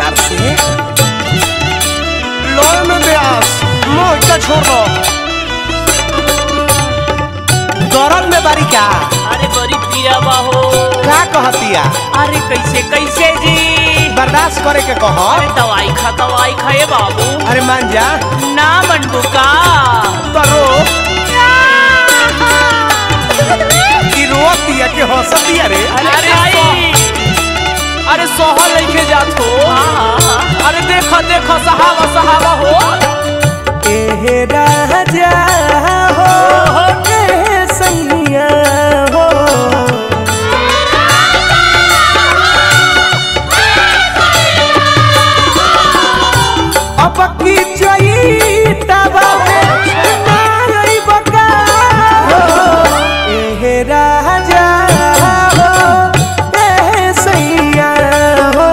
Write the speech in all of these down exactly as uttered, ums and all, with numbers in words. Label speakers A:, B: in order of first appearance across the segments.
A: प्यार से लोर में ब्यास मोह का छोड़ दो दौरन में बारी का
B: अरे बड़ी पिया बाहो
A: क्या कहतिया
B: अरे कैसे कैसे जी
A: बर्दाश्त करे के कहो
B: अरे दवाई खा दवाई खाए बाबू
A: अरे मान जा
B: ना बनबू का
A: तो रो की रोतिया के हंसतिया रे
B: अरे भाई अरे सोहर लेके जात हो अरे देखो देखो सहावा सहावा हो
A: ए राजा हो ए सैया हो अब की चईतवा में नाई बका ए राजा हो ए सैया हो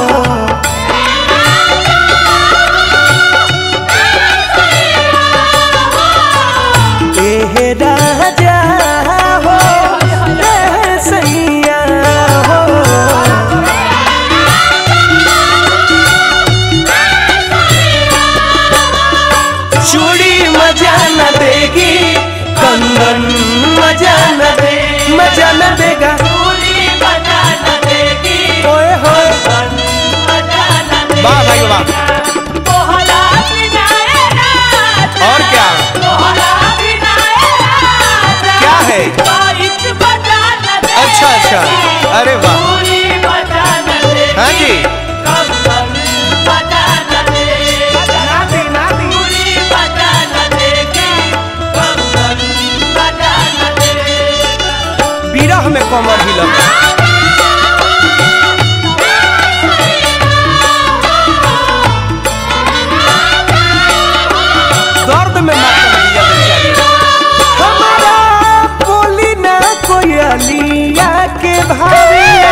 A: ए राजा हो ए सैया हो चूड़ी मजा न देगी कंगन मजा न दे मजा न देगा
B: चूड़ी मजा न देगी
A: ओए होए वाह भाई वाह
B: तोहरा बिना ए राजा
A: और क्या
B: तोहरा बिना ए राजा
A: क्या है
B: बाइक बजा न दे
A: अच्छा अच्छा अरे वाह
B: चूड़ी बजा न दे
A: हाँ जी
B: कंगन बजा न दे
A: नाती नाती
B: चूड़ी बजा न देगी कंगन बजा न दे
A: बिरह में कमर हिलता दर्द में मातम दिया बेचारी हमारा बोली ना कोई अलिया के भाविया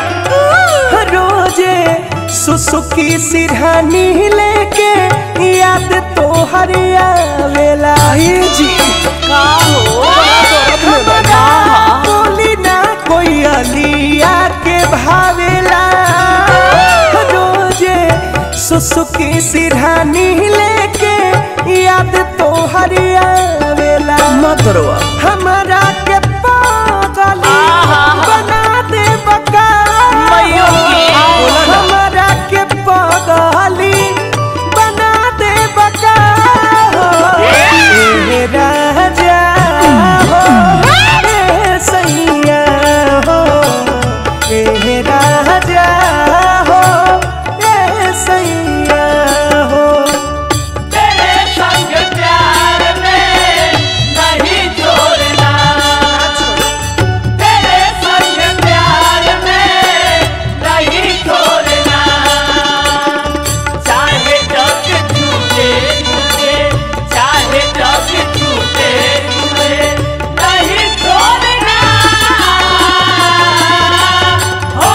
A: रोजे सुसुकी सिरहानी लेके याद तो हरिया वेला जी
B: का हो
A: हमारा बोली ना कोई अलिया के भावेला रोजे सुसुकी सिरहानी लेके याद तो हरिया वेला मतरवा हमारा के पागल बना दे बका
B: मैयो की
A: हमारा के पागली बना दे बका ए राजा हो ए सैया हो ए राजा हो ए सैया हो
B: तेरे संग प्यार में नहीं छोड़ना तेरे संग प्यार में नहीं छोड़ना चाहे जग छूटे छूटे चाहे जग छूटे छूटे नहीं छोड़ना हो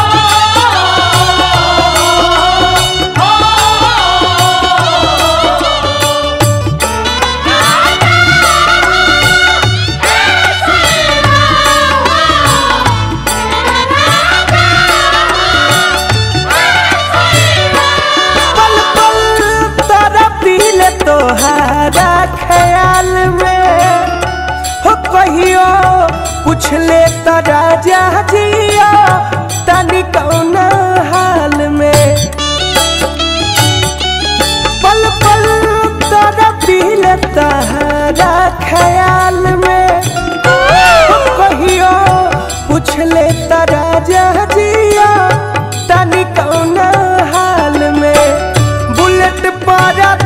A: पल पल तारा पील तोहारा ख्याल में हो कहियो पूछ ले तारा जा जिया तनी कौन हाल में पल पल तारा पील तोहारा ख्याल में हो कहियो पूछ ले तारा जा जिया तनी कौन हाल में बुलेट पर